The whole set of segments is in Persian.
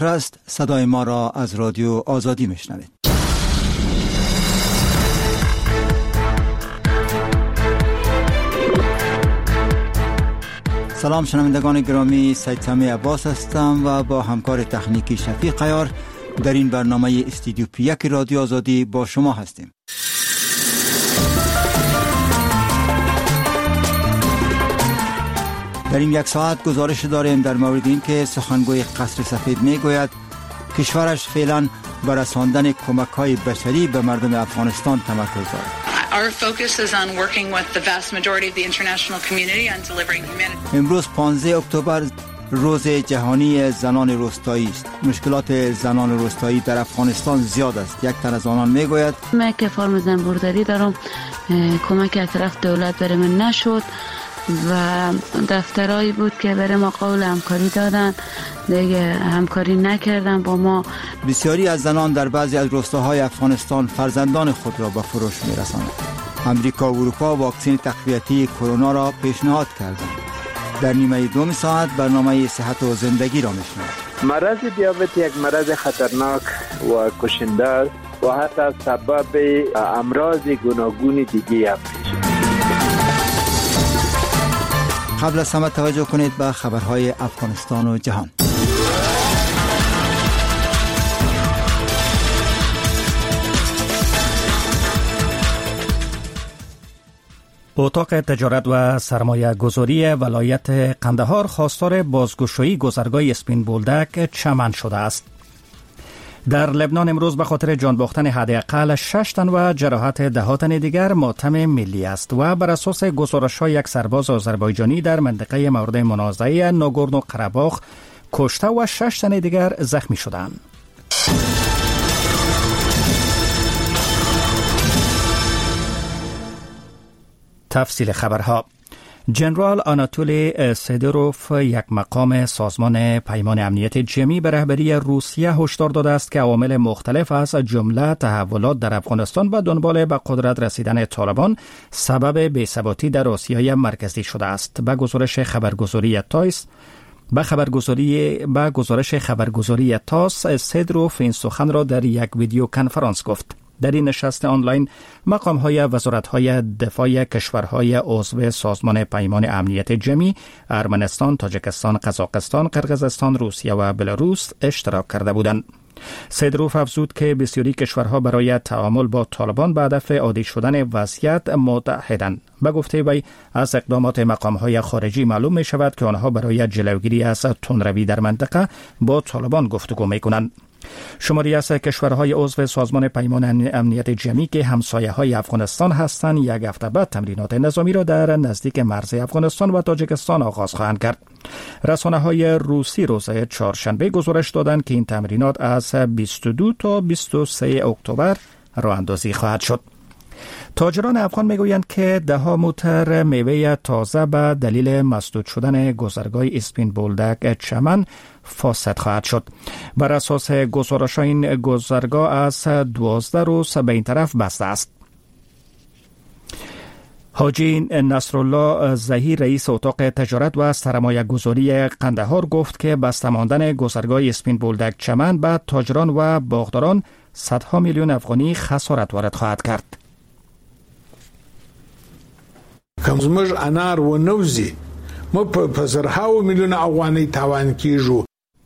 است. صدای ما را از رادیو آزادی میشنوید. سلام شنوندگان گرامی، سید سامی عباس هستم و با همکار تکنیکی شفیق عیار در این برنامه استودیو یک رادیو آزادی با شما هستیم. در این یک ساعت گزارش داریم در مورد این که سخنگوی قصر سفید میگوید کشورش فعلا بر رساندن کمک‌های بشری به مردم افغانستان تمرکز دارد. Our focus is on working with the vast majority of the international community on delivering humanitarian. امروز 15 اکتبر روز جهانی زنان روستایی است. مشکلات زنان روستایی در افغانستان زیاد است. یک تن از آنان میگوید من که فرم زنبورداری دارم، کمک از طرف دولت برای من نشد و دفترهایی بود که برای ما قول همکاری دادن، دیگه همکاری نکردن با ما. بسیاری از زنان در بعضی از روستاهای افغانستان فرزندان خود را به فروش می‌رسانند. امریکا و اروپا واکسن تقویتی کرونا را پیشنهاد کردند. در نیمه دوم ساعت برنامه صحت و زندگی را می‌شنوید. مرض دیابت یک مرض خطرناک و کشنده است و حتی سبب امراض گوناگون دیگه هم میشه. قبل از همه توجه کنید به خبرهای افغانستان و جهان. اتاق تجارت و سرمایه گذاری ولایت قندهار خواستار بازگشایی گذرگاه اسپین بولدک چمن شده است. در لبنان امروز به خاطر جان باختن حداقل 6 تن و جراحت 10 تن دیگر ماتم ملی است و بر اساس گزارش‌های یک سرباز آذربایجانی در منطقه مورد منازعه ناگورنو قره‌باخ کشته و 6 تن دیگر زخمی شدند. تفصیل خبرها. جنرال آناتولی سیدروف، یک مقام سازمان پیمان امنیت جمعی، به رهبری روسیه هشدار داده است که عوامل مختلف از جمله تحولات در افغانستان و دنبال به قدرت رسیدن طالبان سبب بی‌ثباتی در آسیای مرکزی شده است. به گزارش خبرگزاری تاس، سیدروف این سخن را در یک ویدیو کنفرانس گفت. در این نشست آنلاین مقام‌های وزارت‌های دفاع کشورهای عضو سازمان پیمان امنیت جمعی ارمنستان، تاجیکستان، قزاقستان، قرقیزستان، روسیه و بلاروس اشتراک کرده بودند. سیدروف افزود که بسیاری کشورها برای تعامل با طالبان به هدف عادی شدن وضعیت متحدند. به گفته وی از اقدامات مقام‌های خارجی معلوم می شود که آنها برای جلوگیری از تندروی در منطقه با طالبان گفتگو می کنند. شماری از کشورهای عضو سازمان پیمان امنیت جمعی که همسایه‌های افغانستان هستند یک هفته بعد تمرینات نظامی را در نزدیک مرز افغانستان و تاجیکستان آغاز خواهند کرد. رسانه‌های روسی روز چهارشنبه گزارش دادند که این تمرینات از 22 تا 23 اکتبر راه اندازی خواهد شد. تاجران افغان میگویند که 10 موتر میوه تازه به دلیل مسدود شدن گذرگاه اسپین بولدک چمن فاسد خواهد شد. بر اساس گزارش این گذرگاه از 12 روز به این طرف بسته است. حاجی نصرالله ظهیر، رئیس اتاق تجارت و سرمایه گذاری قندهار، گفت که بسته ماندن گذرگاه اسپین بولدک چمن به تاجران و باغداران صدها میلیون افغانی خسارت وارد خواهد کرد. کم زموږ انار و نوزی ما په زرهاو میلیون افغانی تاوان کیږو.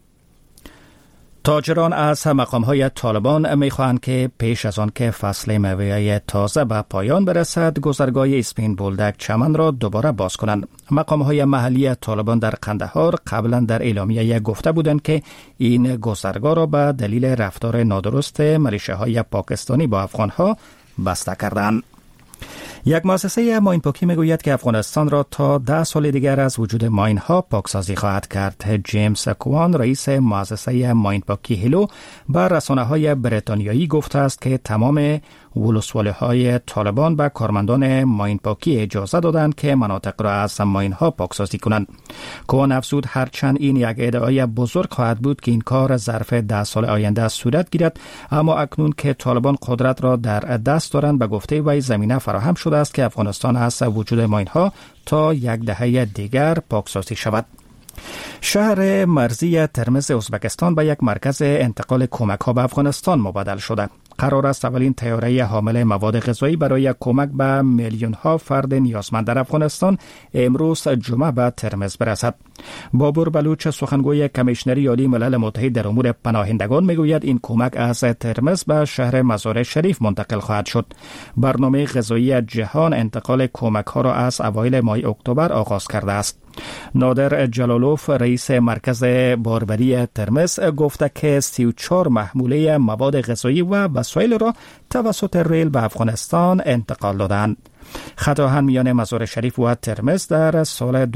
تاجران از مقام‌های طالبان می‌خواهند که پیش از آن که فصل میوه تازه به پایان برسد گذرگاه اسپین بولدک چمن را دوباره باز کنند. مقام‌های محلی طالبان در قندهار قبلا در اعلامیه گفته بودند که این گذرگاه را به دلیل رفتار نادرست ملیشه‌های پاکستانی با افغان‌ها بسته کردند. یک مؤسسه ماینپاکی میگوید که افغانستان را تا 10 سال دیگر از وجود ماین‌ها پاکسازی خواهد کرد. جیمز کوان، رئیس مؤسسه ماینپاکی هیلو، به رسانه‌های بریتانیایی گفته است که تمام ولسوالی‌های طالبان به کارمندان ماینپاکی اجازه دادند که مناطق را از ماین‌ها پاکسازی کنند. کوان افزود هرچند این یک ادعای بزرگ خواهد بود که این کار ظرف 10 سال آینده صورت گیرد، اما اکنون که طالبان قدرت را در دست دارند به گفته وی زمینه فراهم شده است که افغانستان از وجود ماین‌ها تا یک دهه دیگر پاکسازی شود. شهر مرزی ترمز ازبکستان به یک مرکز انتقال کمک ها به افغانستان مبادل شده. قرار است اولین طیاره حامل مواد غذایی برای کمک به میلیون ها فرد نیازمند در افغانستان امروز جمعه به ترمز برسد. بابور بلوچ، سخنگوی کمیشنری عالی ملل متحد در امور پناهندگان، میگوید این کمک از ترمز به شهر مزار شریف منتقل خواهد شد. برنامه غذایی جهان انتقال کمک ها را از اوایل ماه اکتبر آغاز کرده است. نادر جلالوف، رئیس مرکز باربری ترمز، گفته که 34 محموله مواد غذایی و وسایل را توسط ریل به افغانستان انتقال دادند. خط آهن میان مزار شریف و ترمز در سال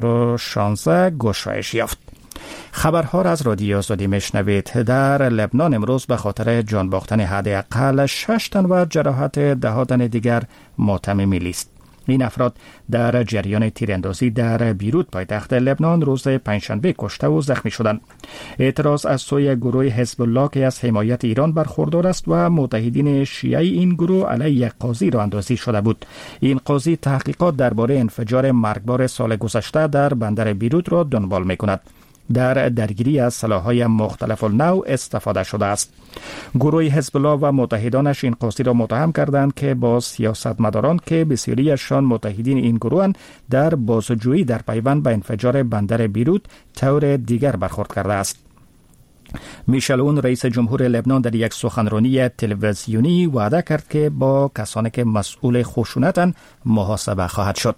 2016 گشایش یافت. خبرها را از رادیو آزادی میشنوید. در لبنان امروز به خاطر جان باختن حداقل 6 تن و جراحت 10 تن دیگر ماتم ملی است. این افراد در جریان تیراندازی در بیروت پایتخت لبنان روز پنجشنبه کشته و زخمی شدند. اعتراض از سوی گروه حزب الله که از حمایت ایران برخوردار است و متحدین شیعه این گروه علیه یک قاضی راه اندازی شده بود. این قاضی تحقیقات درباره انفجار مرگبار سال گذشته در بندر بیروت را دنبال می‌کند. در درگیری از سلاح‌های مختلف النوع استفاده شده است. گروه حزب الله و متحدانش این قاضی را متهم کردند که با سیاستمداران که بسیاریشان متحدین این گروهند در بازجویی در پیوند به انفجار بندر بیروت طور دیگر برخورد کرده است. میشل اون، رئیس جمهور لبنان، در یک سخنرانی تلویزیونی وعده کرد که با کسانی که مسئول خشونتند محاسبه خواهد شد.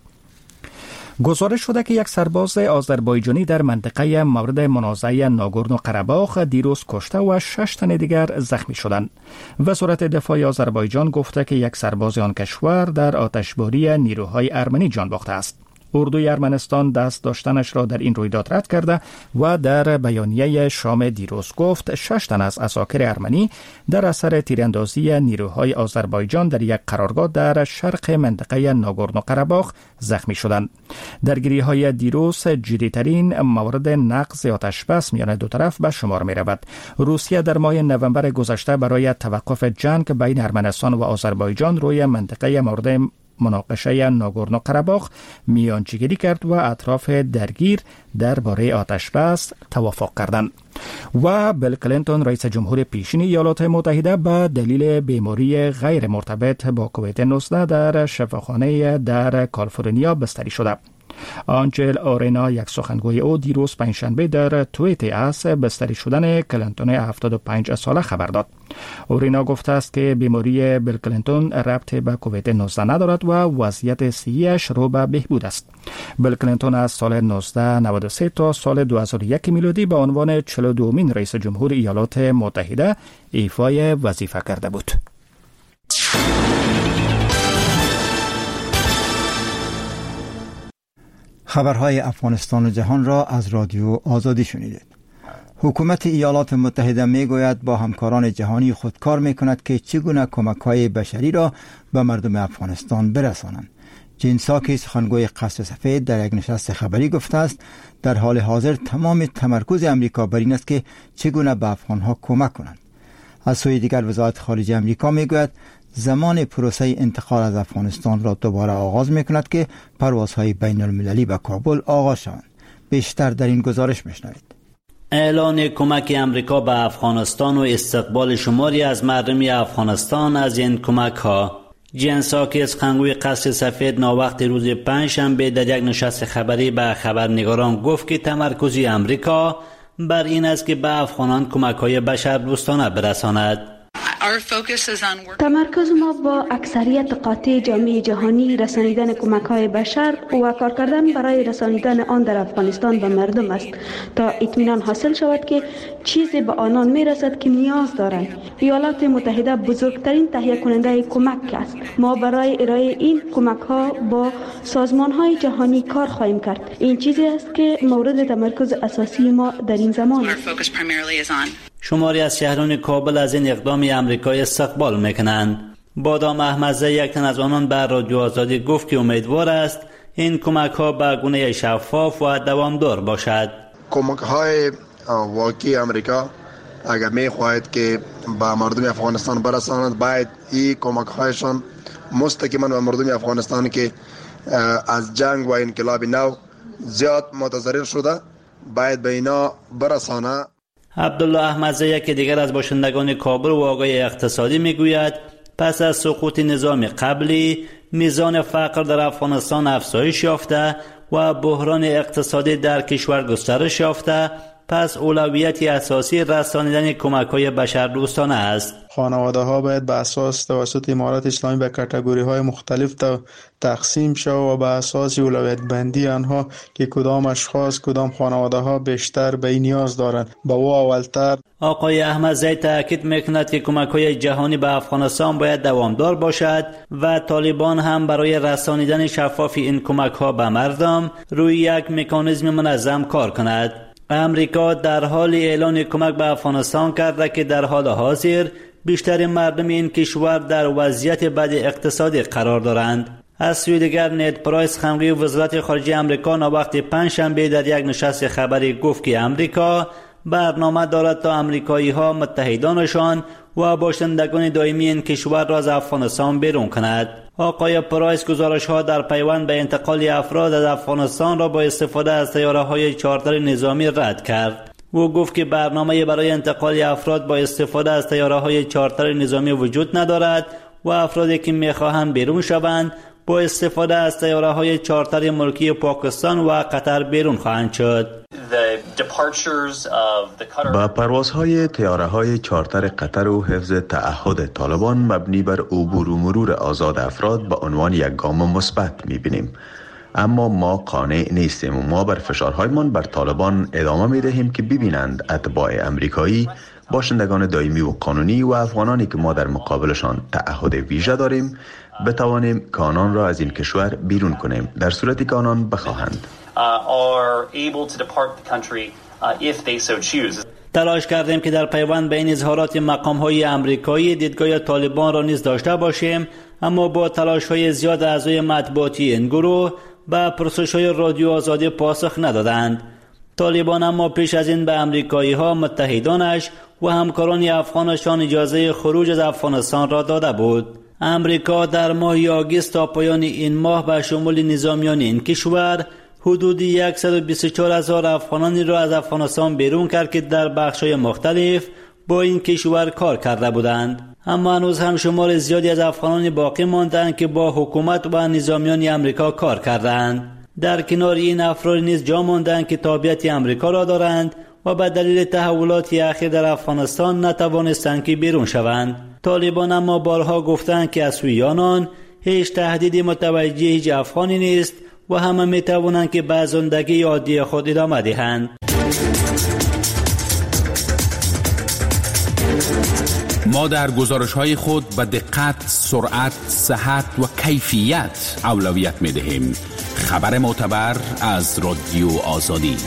گزارش شده که یک سرباز آذربایجانی در منطقه مورد منازعه ناگورنو قره‌باخ دیروز کشته و 6 تن دیگر زخمی شدند. وزارت دفاع آذربایجان گفته که یک سرباز آن کشور در آتشباری نیروهای ارمنی جان باخته است. اردوی ارمنستان دست داشتنش را در این رویداد رد کرده و در بیانیه شام دیروز گفت 6 تن از عساکر ارمنی در اثر تیراندازی نیروهای آذربایجان در یک قرارگاه در شرق منطقه ناگورنو قره‌باخ زخمی شدند. درگیری‌های دیروز جدی‌ترین مورد نقض آتشبس میان دو طرف به شمار می‌رود. روسیه در ماه نوامبر گذشته برای توقف جنگ بین ارمنستان و آذربایجان روی منطقه مورد مناقشه ناگورنو قره‌باخ میانجیگری کرد و اطراف درگیر درباره آتشبس توافق کردند. و بیل کلینتون، رئیس جمهور پیشین ایالات متحده، به دلیل بیماری غیر مرتبط با کووید 19 در شفاخانه در کالیفرنیا بستری شده. آنجل آرینا، یک سخنگوی او، دیروز پنجشنبه در توییت از بستری شدن کلینتون 75 ساله خبر داد. آرینا گفته است که بیماری بیل کلینتون ربط به کووید 19 ندارد و وضعیت صحیحش رو به بهبود است. بیل کلینتون از سال 1993 تا سال 2001 میلادی به عنوان 42مین رئیس جمهور ایالات متحده ایفای وظیفه کرده بود. خبرهای افغانستان و جهان را از رادیو آزادی شنیدید. حکومت ایالات متحده میگوید با همکاران جهانی خود کار میکند که چگونه کمک‌های بشری را به مردم افغانستان برسانند. جین ساکی، سخنگوی قصر سفید، در یک نشست خبری گفته است در حال حاضر تمام تمرکز امریکا بر این است که چگونه به افغانها کمک کنند. از سوی دیگر وزارت خارجه امریکا میگوید زمان پروسه انتقال از افغانستان را دوباره آغاز میکند که پروازهای بین المللی به کابل آغاز شوند. بیشتر در این گزارش میشنوید. اعلان کمک امریکا به افغانستان و استقبال شماری از مردم افغانستان از این کمک ها. جین ساکی، سخنگوی قصر سفید، ناوقت روز پنجشنبه در یک نشست خبری به خبرنگاران گفت که تمرکز امریکا بر این است که به افغانان کمک‌های بشردوستانه برساند. تمرکز ما با اکثریت قاطع جامعه جهانی رسانیدن کمک‌های بشر و کار کردن برای رسانیدن آن در افغانستان به مردم است تا اطمینان حاصل شود که چیزی به آنان میرسد که نیاز دارند. ایالات متحده بزرگترین تهیه کننده کمک است. ما برای ارائه این کمک‌ها با سازمان‌های جهانی کار خواهیم کرد. این چیزی است که مورد تمرکز اساسی ما در این زمان است. شماری از شهران کابل از این اقدام امریکا استقبال میکنند. بادام احمدزی، یک تن از آنان، به رادیو آزادی گفت که امیدوار است این کمک ها به گونه شفاف و دوامدار باشد. کمک های واقعی امریکا اگر میخواهد که به مردم افغانستان برساند، باید این کمک هایشان مستقیما به مردم افغانستان که از جنگ و انقلاب نو زیاد متضرر شده باید به اینا برسانه. عبدالله احمدزی یکی دیگر از باشندگان کابل و آقای اقتصادی میگوید پس از سقوط نظام قبلی میزان فقر در افغانستان افزایش یافته و بحران اقتصادی در کشور گسترش یافته، پس اولویت اساسی رسانیدن کمک‌های بشردوستانه است. خانواده‌ها باید به اساس توسط امارات اسلامی به کاتگوری‌های مختلف تقسیم شود و به اساس اولویت بندی آنها که کدام اشخاص کدام خانواده‌ها بیشتر به نیاز دارند به او اولتر. آقای احمدزی تاکید می‌کند که کمک‌های جهانی به افغانستان باید دوامدار باشد و طالبان هم برای رسانیدن شفاف این کمک‌ها به مردم روی یک مکانیزم منظم کار کند. امریکا در حال اعلان کمک به افغانستان کرده که در حال حاضر بیشتر مردم این کشور در وضعیت بد اقتصادی قرار دارند. از سوی دیگر نید پرایس خمری وزارت خارجه امریکا نوبت پنجشنبه در یک نشست خبری گفت که امریکا برنامه دارد تا امریکایی‌ها متحدانشان و باشندگان دائمی این کشور را از افغانستان بیرون کند. آقای پرایس گزارش‌ها در پیوند به انتقال افراد از افغانستان را با استفاده از طیاره‌های چارتر نظامی رد کرد. او گفت که برنامه برای انتقال افراد با استفاده از طیاره‌های چارتر نظامی وجود ندارد و افرادی که می‌خواهند بیرون شوند با استفاده از طیاره‌های چارتر ملکی پاکستان و قطر بیرون خواهند شد. با پروازهای طیاره‌های چارتر قطر و حفظ تعهد طالبان مبنی بر عبور و مرور آزاد افراد به عنوان یک گام مثبت می‌بینیم. اما ما قانع نیستیم و ما بر فشارهایمان بر طالبان ادامه می‌دهیم که ببینند اتباع امریکایی، باشندگان دائمی و قانونی و افغانانی که ما در مقابلشان تعهد ویژه داریم بتوانیم که آنان را از این کشور بیرون کنیم در صورتی که آنان بخواهند. تلاش کردیم که در پیوند بین اظهارات مقام‌های امریکایی دیدگاه طالبان را نیز داشته باشیم، اما با تلاش‌های زیاد اعضای مطبوعاتی این گروه به پرسش‌های رادیو آزادی پاسخ ندادند. طالبان اما پیش از این به امریکایی‌ها متحدانش و همکاران افغانشان اجازه خروج از افغانستان را داده بود. امریکا در ماه آگوست تا پایان این ماه به شمول نظامیان این کشور حدود 124,000 افغانانی را از افغانستان بیرون کرد که در بخش‌های مختلف با این کشور کار کرده بودند. اما هنوز هم شمار زیادی از افغانان باقی ماندند که با حکومت و نظامیان امریکا کار کردند. در کنار این افراد نیز جا ماندند که تابعیت امریکا را دارند و به دلیل تحولات اخیر در افغانستان نتوانستند که بیرون شوند. طالبان اما بارها گفتند که از سوی آنان هیچ تهدیدی متوجه هیچ افغانی نیست و همه می توانند که به زندگی عادی خود ادامه دهند. ما در گزارش‌های خود به دقت، سرعت، صحت و کیفیت اولویت می‌دهیم. خبر معتبر از رادیو آزادی.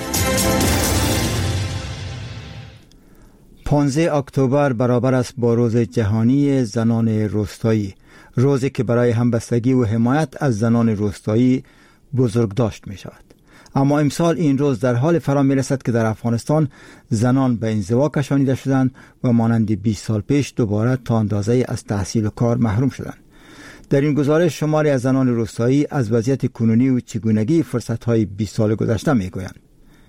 15 اکتبر برابر است با روز جهانی زنان روستایی، روزی که برای همبستگی و حمایت از زنان روستایی بزرگ داشت می شود. اما امسال این روز در حال فرا می رسد که در افغانستان زنان به انزوا کشانیده شدند و مانند 20 سال پیش دوباره تا اندازه از تحصیل و کار محروم شدند. در این گزارش شماری از زنان روستایی از وضعیت کنونی و چگونگی فرصت‌های 20 سال گذشته می گویند.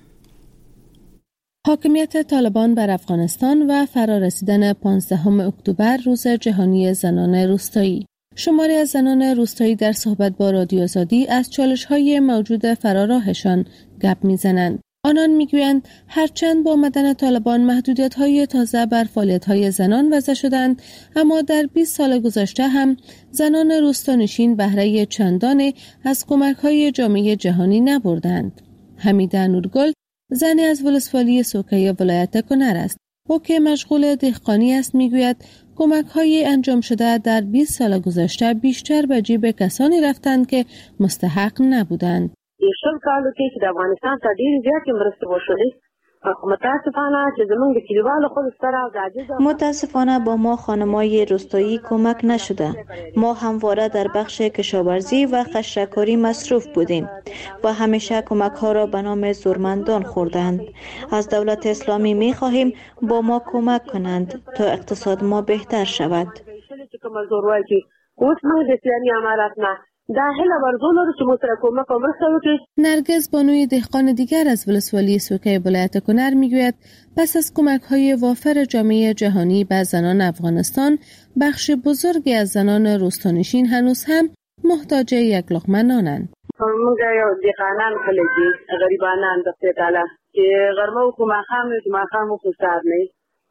حاکمیت طالبان بر افغانستان و فرارسیدن 15 اکتبر روز جهانی زنان روستایی. شماری از زنان روستایی در صحبت با رادیو آزادی از چالش‌های موجود فراراهشان گپ می‌زنند. آنان می‌گویند هرچند با آمدن طالبان محدودیت‌های تازه بر فعالیت‌های زنان وضع شدند، اما در 20 سال گذشته هم زنان روستانشین بهره چندانی از کمک‌های جامعه جهانی نبردند. حمیده نورگل زنی از ولسوالی سوکه ولایت کنر است. او که مشغول دهقانی است میگوید کمک‌های انجام شده در 20 سال گذشته بیشتر به جیب کسانی رفتند که مستحق نبودند. شل کالو کې چې د افغانستان ته ډېر زیات مرسته وشولې متاسفانه چې زمونږ د کلیوالو خود سره د عاجز متاسفانه با ما خانم‌های روستایی کمک نشده. ما همواره در بخش کشاورزی و خشکاری مصروف بودیم و همیشه کمک‌ها را به نام زورمندان خوردند. از دولت اسلامی می‌خواهیم با ما کمک کنند تا اقتصاد ما بهتر شود. اوس موږ د اسلامي امارات نه دا هله ورزونه رو چې مو سره کومک او مرسته وکړي. نرگس بانوی دهقان دیگر از ولسوالی سوکه ولایت کنر میگوید پس از کمک‌های وافر جامعه جهانی به زنان افغانستان، بخش بزرگی از زنان روستانشین هنوز هم محتاج یک لقمه نانند. موږ یو دهقانان خلک دي، غریبانان د خدای تعالی چې غرمه او ماښام خو سهار نه.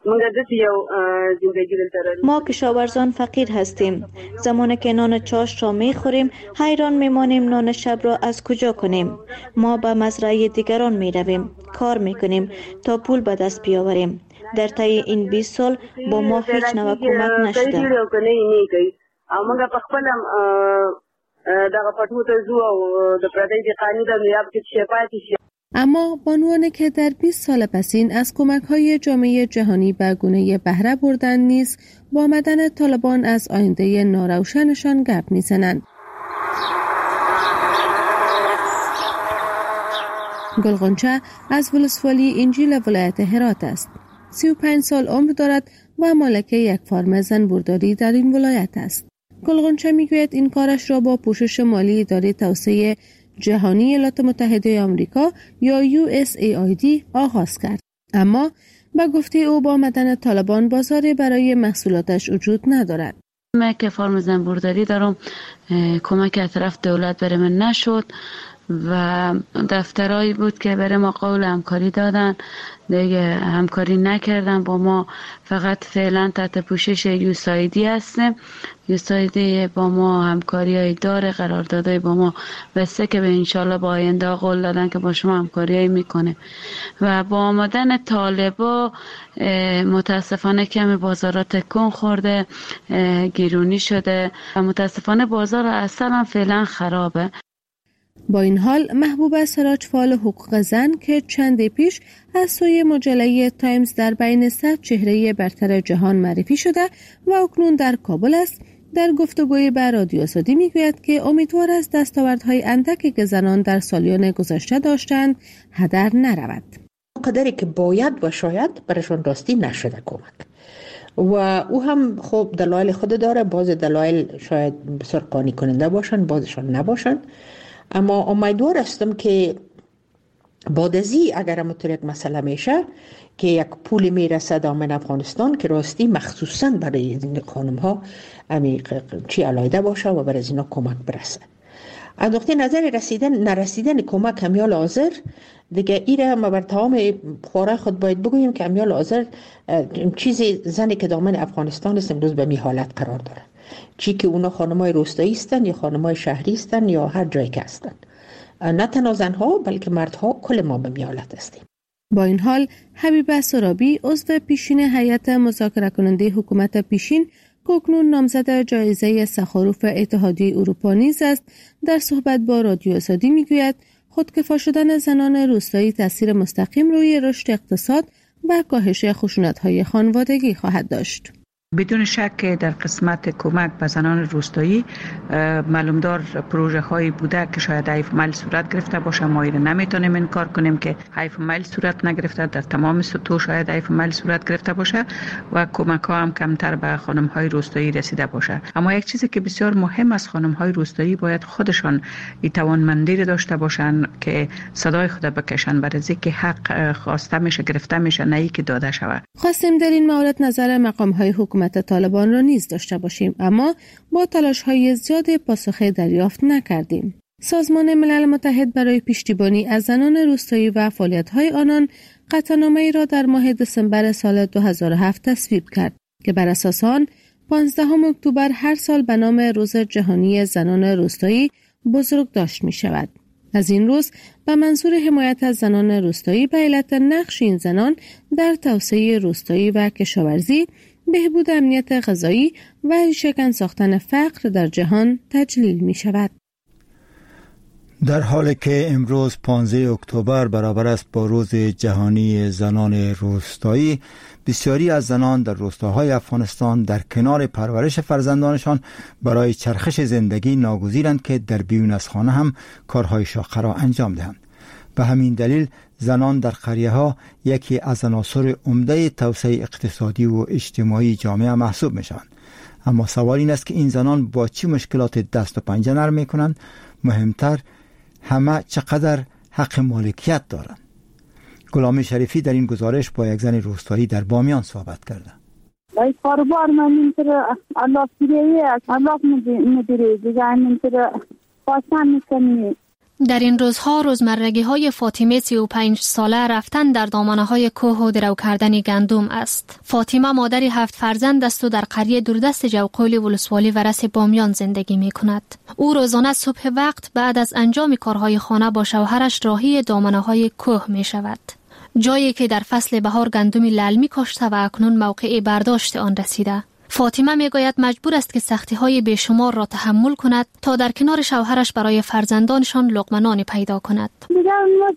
ما کشاورزان فقیر هستیم. زمانی که نان چاشت را می خوریم حیران می مانیم نان شب را از کجا کنیم. ما به مزرعه دیگران می رویم، کار می کنیم تا پول به دست بیاوریم. در طی این 20 سال با ما هیچ نوع کمک نشده. موږ په خپل دغه پټو ته ځو او د پردي دهقاني د نیاب کې شفاعتي شي. اما بانوانی که در 20 سال پسین از کمک‌های جامعه جهانی به گونه بهره بردن نیز با آمدن طالبان از آینده ناروشنشان گپ می‌زنند. گلغنچه از ولسوالی انجیل ولایت هرات است. 35 سال عمر دارد و مالک یک فارم زنبورداری در این ولایت است. گلغنچه میگوید این کارش را با پوشش مالی اداره توسعه جهانی ایالات متحده آمریکا یا USAID آغاز کرد. اما به گفته او با آمدن طالبان بازاری برای محصولاتش وجود ندارد. من که فارم زنبورداری دارم، کمک از طرف دولت برای من نشد و دفترایی بود که برای ما قول همکاری دادن، دیگه همکاری نکردن با ما. فقط فعلا تحت پوشش USAID هستیم. USAID با ما همکاری های داره، قراردادهای با ما بسته که به انشالله با آینده قول دادن که با شما همکاری های میکنه. و با آمدن طالبا متاسفانه کمی بازارات تکون خورده، گیرونی شده و متاسفانه بازار اصلا فعلا خرابه. با این حال محبوبه سراج فعال حقوق زن که چند پیش از سوی مجله تایمز در بین 100 چهره برتر جهان معرفی شده و اکنون در کابل است، در گفتگوی با رادیو آزادی میگوید که امیدوار است دستاوردهای اندکی که زنان در سالیان گذشته داشتند هدر نرود. قدری که باید و شاید برشان راستی نشده کمک و او هم خب دلایل خود داره. بعض دلایل شاید بسیار قانع کننده باشند، بعضشان نباشند. اما امیدوار هستم که بعد از این اگر همونطور یک مسئله میشه که یک پول میرسه دامن افغانستان که راستی مخصوصا برای این خانم ها چی علایده باشه و برای اینا کمک برسه. از نقطه نظر نرسیدن کمک امیال حاضر دیگه ایره ما بر تمام خواره خود باید بگوییم که امیال حاضر چیزی زنی که دامن افغانستان است امروز به می حالت قرار داره، چی که اونا خانمای روستایی هستن یا خانمای شهری هستن یا هر جایی که هستن، نه تنها زنها بلکه مردها کل ما به می حالت هستیم. با این حال حبیبه سرابی عضو پیشین هیئت مذاکره کننده حکومت پیشین که اکنون نامزد جایزه سخاروف اتحادیه اروپا نیز است، در صحبت با رادیو آزادی میگوید خودکفا شدن زنان روستایی تاثیر مستقیم روی رشد اقتصاد و کاهش خشونت‌های خانوادگی خواهد داشت. بدون شک در قسمت کمک به زنان روستایی معلومدار پروژه هایی بوده که شاید حیف مل صورت گرفته باشه. ما ایره نمیتونیم انکار کنیم که حیف مل صورت نگرفته، در تمام سطوح شاید حیف مل صورت گرفته باشه و کمک ها هم کمتر به خانم های روستایی رسیده باشه. اما یک چیزی که بسیار مهم است، خانم های روستایی باید خودشان این توانمندی را داشته باشن که صدای خود بکشن برای اینکه حق خواسته میشه گرفته میشه، نه اینکه داده شود. خواستیم در این مورد نظر مقام های حکومت طالبان را نیز داشته باشیم، اما با تلاش‌های زیاد پاسخ دریافت نکردیم. سازمان ملل متحد برای پشتیبانی از زنان روستایی و فعالیت‌های آنان قطعنامه‌ای را در ماه دسامبر سال 2007 تصویب کرد که بر اساس آن 15 اکتبر هر سال به نام روز جهانی زنان روستایی بزرگداشت می‌شود. از این روز به منظور حمایت از زنان روستایی به علت نقش این زنان در توسعه روستایی و کشاورزی، بهبود امنیت غذایی و شکن ساختن فقر در جهان تجلیل می شود. در حالی که امروز 15 اکتبر برابر است با روز جهانی زنان روستایی، بسیاری از زنان در روستاهای افغانستان در کنار پرورش فرزندانشان برای چرخش زندگی ناگزیرند که در بیرون از خانه هم کارهای شاقه را انجام دهند. به همین دلیل زنان در قریه ها یکی از عناصر عمده توسعه اقتصادی و اجتماعی جامعه محسوب می شوند. اما سوال این است که این زنان با چه مشکلات دست و پنجه نرم می کنند؟ مهمتر همه چقدر حق مالکیت دارند؟ غلام شریفی در این گزارش با یک زن روستایی در بامیان صحبت کرده. ای کاروبار من اینطور الله فریه الله مدیره دیگه اینطور پاسن میکنی. در این روزها روزمرگی های فاطمه 35 ساله رفتن در دامنه های کوه و درو کردن گندم است. فاطمه مادری 7 فرزند است و در قریه دوردست جوقولی ولسوالی ورس بامیان زندگی می کند. او روزانه صبح وقت بعد از انجام کارهای خانه با شوهرش راهی دامنه های کوه می شود. جایی که در فصل بهار گندمی للمی کاشته و اکنون موقع برداشت آن رسیده. فاطمه میگوید مجبور است که سختی‌های بیشمار را تحمل کند تا در کنار شوهرش برای فرزندانشان لقمه نانی پیدا کند. دیگه ما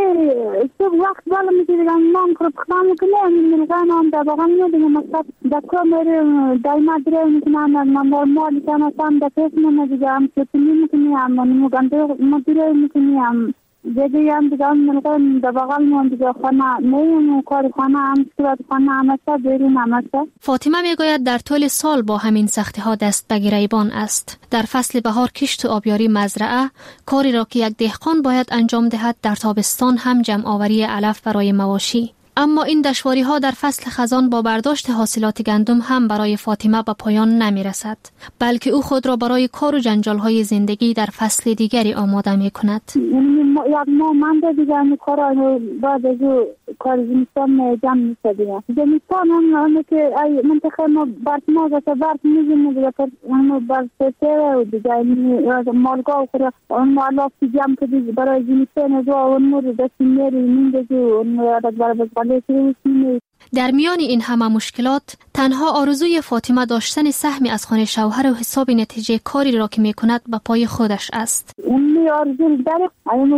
صبح وقت بالا می‌گیریم نان خورد خام کنیم می‌گن آن در واقع می‌دونیم مثلا دکتر میریم دایما دریم می‌کنم نورمال کنم در پیش می‌گم که می‌کنیم مدیر می‌کنیم دیگه هم دیگه من در بغل من دیگه خانه نیم کار خانه هم صورت خانه همسته بیرون همسته. فاطمه میگوید در طول سال با همین سختی ها دست به گریبان است. در فصل بهار کشت و آبیاری مزرعه، کاری را که یک دهقان باید انجام دهد، در تابستان هم جمع آوری علف برای مواشی. اما این دشواری ها در فصل خزان با برداشت حاصلات گندم هم برای فاطمه به پایان نمی رسد، بلکه او خود را برای کار و جنجال های زندگی در فصل دیگری آماده می کند. یک ماه من دیگه کار بعد از کار زمستان جمع میشه دیگه. زمستان هم که منطقه ما برف ما گذاشته برف میزنه دیگه اون برف سره و دیگه مالگاه خورا اون مالا که جمع کردی برای زمستان و اون مورد دستی میری میندازی اون یادت برای در میان این همه مشکلات تنها آرزوی فاطمه داشتن سهمی از خانه شوهر و حساب نتیجه کاری را که میکند به پای خودش است. اون آرزو داره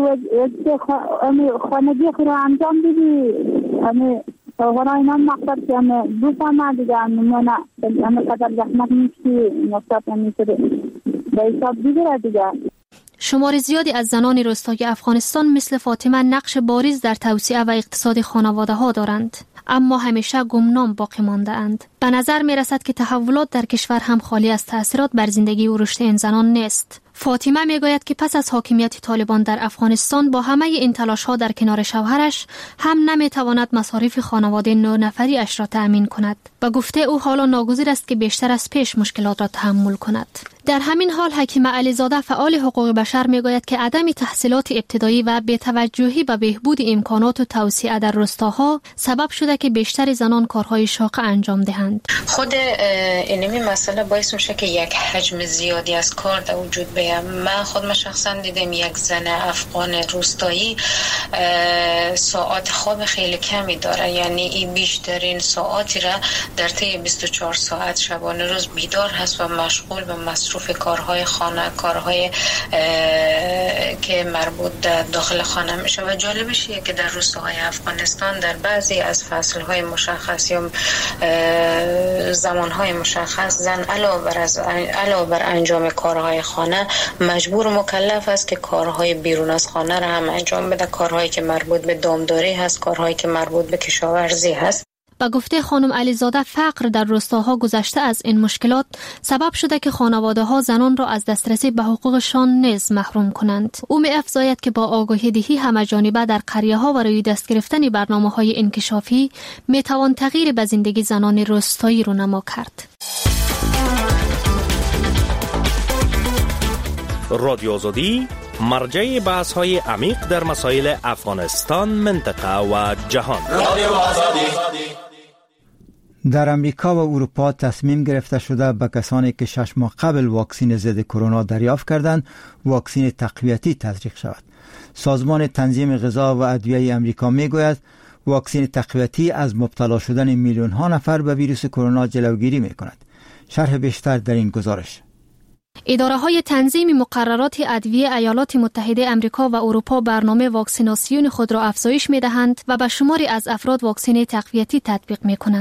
خانگی خود را انجام بدی برای من مقصد که دوستم دیگه من قدر زحمت میشی مقصد نمیشه به حساب دیگه. شمار زیادی از زنان روستایی افغانستان مثل فاطمه نقش بارز در توسعه و اقتصاد خانواده ها دارند، اما همیشه گمنام باقی مانده اند. به نظر می رسد که تحولات در کشور هم خالی از تأثیرات بر زندگی و رشد این زنان نیست. فاطمه می گوید که پس از حاکمیت طالبان در افغانستان با همه این تلاش ها در کنار شوهرش هم نمی تواند مصارف خانواده 9 نفری اش را تأمین کند. به گفته او حالا ناگزیر است که بیشتر از پیش مشکلات را تحمل کند. در همین حال حکیمه علیزاده فعال حقوق بشر می گوید که عدم تحصیلات ابتدایی و بی‌توجهی به بهبود امکانات و توسعه در روستاها سبب شده که بیشتر زنان کارهای شاق انجام دهند. خود اینمی مسئله باعث میشه که یک حجم زیادی از کار در وجود بیاد. من خودم شخصا دیدم یک زن افغان روستایی ساعات خواب خیلی کمی داره، یعنی این بیشترین ساعاتی را در طی 24 ساعت شبانه روز بیدار هست و مشغول به مصروف کارهای خانه، کارهای که مربوط داخل خانه میشه. و جالبش اینه که در روستاهای افغانستان در بعضی از فصلهای مشخص یا زمانهای مشخص زن علاوه بر انجام کارهای خانه مجبور و مکلف است که کارهای بیرون از خانه را هم انجام بده، کارهایی که مربوط به دامداری هست، کارهایی که مربوط به کشاورزی هست. با گفته خانم علیزاده فقر در روستاها گذشته از این مشکلات سبب شده که خانواده‌ها زنان را از دسترسی به حقوقشان نیز محروم کنند. او می‌افزاید که با آگاهی دهی همه‌جانبه در قریه‌ها و روی دست گرفتن برنامه‌های انکشافی می‌توان تغییر به زندگی زنان روستایی رونما کرد. رادیو آزادی مرجع بحث‌های عمیق در مسائل افغانستان، منطقه و جهان. در امریکا و اروپا تصمیم گرفته شده به کسانی که 6 ماه قبل واکسن ضد کرونا دریافت کردند واکسن تقویتی تزریق شود. سازمان تنظیم غذا و ادویه امریکا میگوید واکسن تقویتی از مبتلا شدن میلیون ها نفر به ویروس کرونا جلوگیری میکند. شرح بیشتر در این گزارش. اداره های تنظیم مقررات ادویه ایالات متحده امریکا و اروپا برنامه واکسیناسیون خود را افزایش می دهند و به شماری از افراد واکسن تقویتی تطبیق می کنند.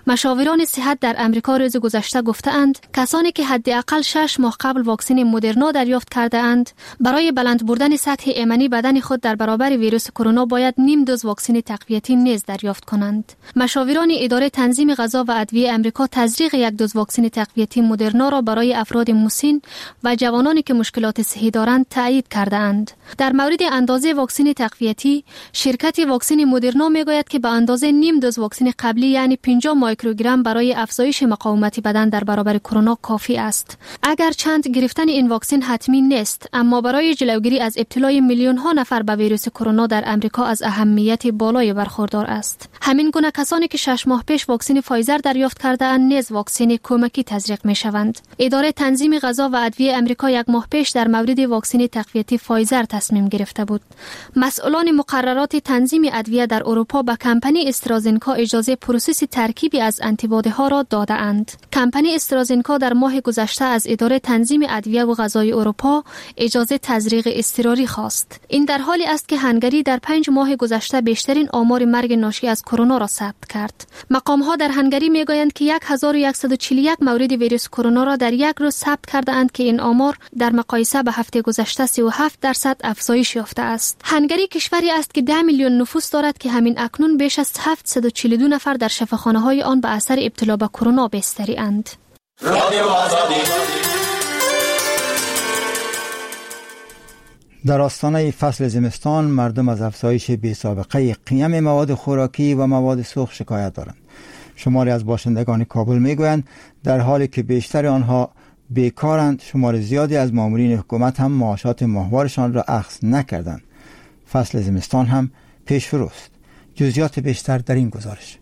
مشاوران صحت در امریکا روز گذشته گفتند کسانی که حداقل 6 ماه قبل واکسن مدرنا دریافت کرده اند برای بلند بردن سطح ایمنی بدن خود در برابر ویروس کرونا باید نیم دوز واکسن تقویتی نیز دریافت کنند. مشاوران اداره تنظیم غذا و ادویه امریکا تزریق 1 دوز واکسن تقویتی مدرنا را برای افراد مسن و جوانانی که مشکلات صحی دارند تایید کرده اند. در مورد اندازه واکسن تقویتی، شرکت واکسن مدرنا میگوید که به اندازه نیم دوز واکسن قبلی یعنی 50 مایکروگرم برای افزایش مقاومت بدن در برابر کرونا کافی است. اگر چند گرفتن این واکسن حتمی نیست، اما برای جلوگیری از ابتلای میلیون ها نفر به ویروس کرونا در امریکا از اهمیت بالای برخوردار است. همین گونه کسانی که 6 ماه پیش واکسن فایزر دریافت کرده اند نیز واکسن کمکی تزریق می شوند. اداره تنظیم غذا و ادویه امریکا 1 ماه پیش در مورد واکسن تقویتی فایزر تصمیم گرفته بود. مسئولان مقررات تنظیم ادویه در اروپا به کمپانی استرازنکا اجازه پروسس ترکیبی از آنتیبادی ها را داده اند. کمپانی استرازنکا در ماه گذشته از اداره تنظیم ادویه و غذای اروپا اجازه تزریق اضطراری خواست. این در حالی است که هنگری در 5 ماه گذشته بیشترین آمار مرگ ناشی از کرونا را ثبت کرد. مقام ها در هنگری میگویند که 1141 مورد ویروس کرونا را در یک روز ثبت کرده اند که این آمار در مقایسه به هفته گذشته 37% افزایش یافته است. هنگری کشوری است که 10 میلیون نفوس دارد که همین اکنون بیش از 742 نفر در شفاخانه‌های آن به اثر ابتلا به کرونا بستری اند. در آستانه فصل زمستان مردم از افزایش بی‌سابقه قیم مواد خوراکی و مواد سوخت شکایت دارند. شماری از باشندگان کابل میگویند در حالی که بیشتر آنها بیکارند، شمار زیادی از مامورین حکومت هم معاشات ماهوارشان را اخذ نکردند. فصل زمستان هم پیش فروست. جزئیات بیشتر در این گزارش.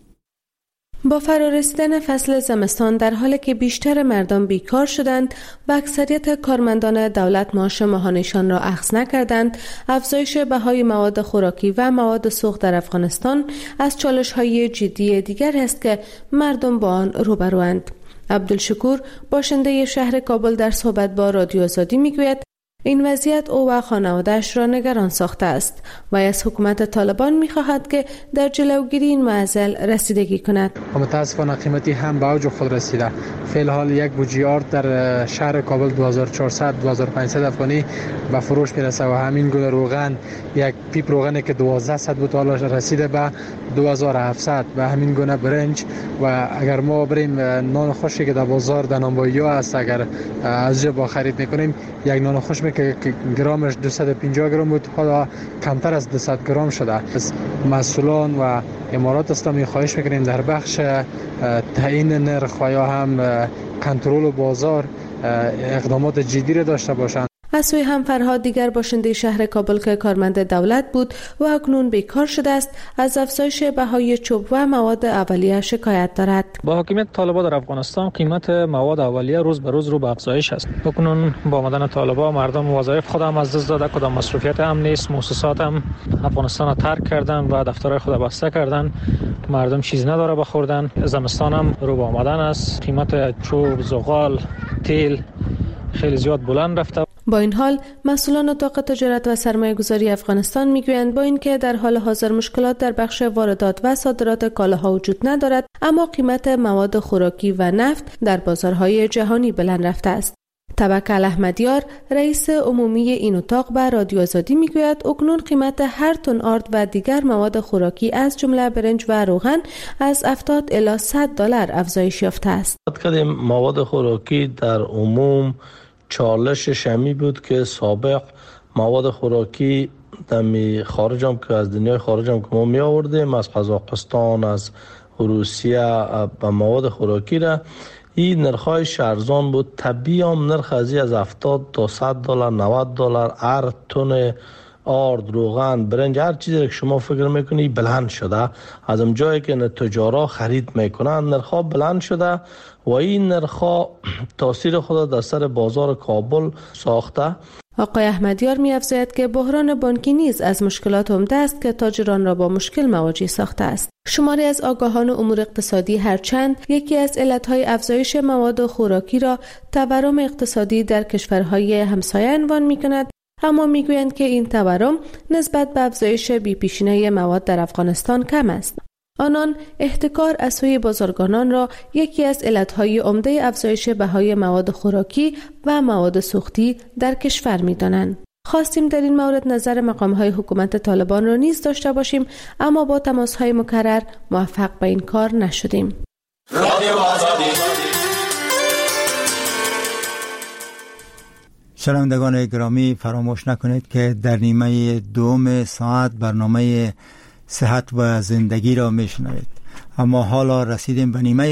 با فرارسیدن فصل زمستان در حالی که بیشتر مردم بیکار شدند و اکثریت کارمندان دولت معاش ماهانه‌شان را اخذ نکردند، افزایش بهای مواد خوراکی و مواد سوخت در افغانستان از چالش‌های جدی دیگر است که مردم با آن روبروند. عبدالشکور باشنده شهر کابل در صحبت با رادیو آزادی میگوید این وضعیت او و خانواده‌اش را نگران ساخته است و از حکومت طالبان می‌خواهد که در جلوگیری این معضل رسیدگی کند. متاسفانه قیمتی هم به اوج خود رسیده. فعال یک بوجی آرد در شهر کابل 2400 2500 افغانی به فروش میرسه و همین گونه روغن، یک پیپ روغنی که 1200 بوتال رسیده به 2700 و همین گونه برنج و اگر ما بریم نان خشکی که در بازار در نانوایی است اگر از جا با خرید میکنیم یک نان خشک که گرامش 250 گرم بود حالا کمتر از 200 گرم شده. از مسئولان و امارات اسلامی خواهش میکنیم در بخش تعیین نرخ و یا هم کنترل بازار اقدامات جدی را داشته باشند. از سوی هم فرهاد دیگر باشنده شهر کابل که کارمند دولت بود و اکنون بیکار شده است از افزایش بهای چوب و مواد اولیه شکایت دارد. با حاکمیت طالبان در افغانستان قیمت مواد اولیه روز به روز رو به افزایش است. اکنون با آمدن طالبان مردم وظایف خود هم از دست داده، کدام مسئولیت هم نیست، مؤسسات هم افغانستان را ترک کردن و دفترهای خود بسته کردن، مردم چیز نداره بخوردن. زمستان هم رو به آمدن است، قیمت چوب، زغال، تیل خیلی زیاد بلند رفته. با این حال مسئولان اتاق تجارت و سرمایه گذاری افغانستان میگویند با اینکه در حال حاضر مشکلات در بخش واردات و صادرات کالاها وجود ندارد، اما قیمت مواد خوراکی و نفت در بازارهای جهانی بلند رفته است. توکل احمدیار رئیس عمومی این اتاق به رادیو آزادی میگوید اکنون قیمت هر تن آرد و دیگر مواد خوراکی از جمله برنج و روغن از 70 الی 100 دلار افزایش یافته است. مواد خوراکی در عموم چالش شمی بود که سابق مواد خوراکی دمی خارج هم که از دنیای خارج هم که ما می آوردیم از قزاقستان، از روسیه به مواد خوراکی را، این نرخ‌های ارزان بود. طبیعی هم نرخ از 70 تا 100 دلار 90 دلار هر تن آرد، روغن، برنج، هر چیزی که شما فکر میکنی بلند شده. از اون جایی که تجارا خرید میکنن نرخ‌ها بلند شده و این نرخ‌ها تاثیر خود در سر بازار کابل ساخته. آقای احمدیار می‌افزاید که بحران بانکی نیز از مشکلات عمده است که تاجران را با مشکل مواجه ساخته است. شماری از آگاهان امور اقتصادی هرچند یکی از علتهای افزایش مواد خوراکی را تورم اقتصادی در کشورهای همسایه عنوان می‌کند، اما میگویند که این تورم نسبت به افزایش بی‌پیشینه مواد در افغانستان کم است. آنان احتکار از سوی بازرگانان را یکی از علتهای عمده افزایش بهای مواد خوراکی و مواد سوختی در کشور می‌دانند. خواستیم در این مورد نظر مقام‌های حکومت طالبان را نیز داشته باشیم، اما با تماس‌های مکرر موفق به این کار نشدیم. شنوندگان گرامی، فراموش نکنید که در نیمه دوم ساعت برنامه صحت و زندگی را میشنوید. اما حالا رسیدیم به نیمه